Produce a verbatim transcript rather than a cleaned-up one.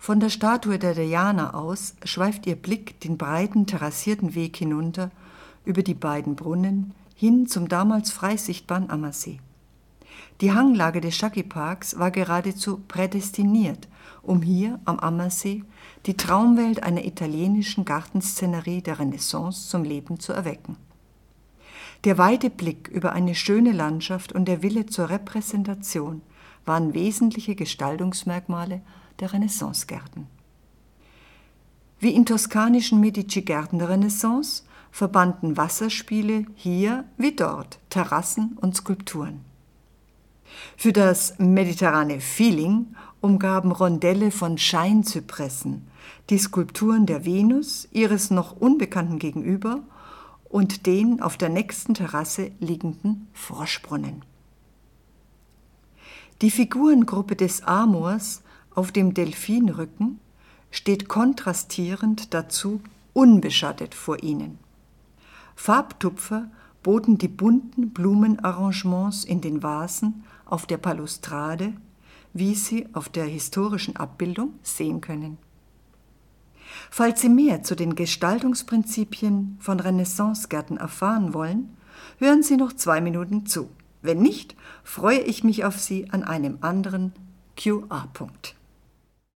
Von der Statue der Diana aus schweift ihr Blick den breiten, terrassierten Weg hinunter, über die beiden Brunnen, hin zum damals frei sichtbaren Ammersee. Die Hanglage des Shaggy-Parks war geradezu prädestiniert, um hier am Ammersee die Traumwelt einer italienischen Gartenszenerie der Renaissance zum Leben zu erwecken. Der weite Blick über eine schöne Landschaft und der Wille zur Repräsentation waren wesentliche Gestaltungsmerkmale der Renaissancegärten. Wie in toskanischen Medici-Gärten der Renaissance verbanden Wasserspiele hier wie dort Terrassen und Skulpturen. Für das mediterrane Feeling umgaben Rondelle von Scheinzypressen die Skulpturen der Venus, ihres noch unbekannten Gegenüber und den auf der nächsten Terrasse liegenden Froschbrunnen. Die Figurengruppe des Amors auf dem Delfinrücken steht kontrastierend dazu unbeschattet vor ihnen. Farbtupfer boten die bunten Blumenarrangements in den Vasen auf der Balustrade, wie Sie auf der historischen Abbildung sehen können. Falls Sie mehr zu den Gestaltungsprinzipien von Renaissancegärten erfahren wollen, hören Sie noch zwei Minuten zu. Wenn nicht, freue ich mich auf Sie an einem anderen Q R-Punkt.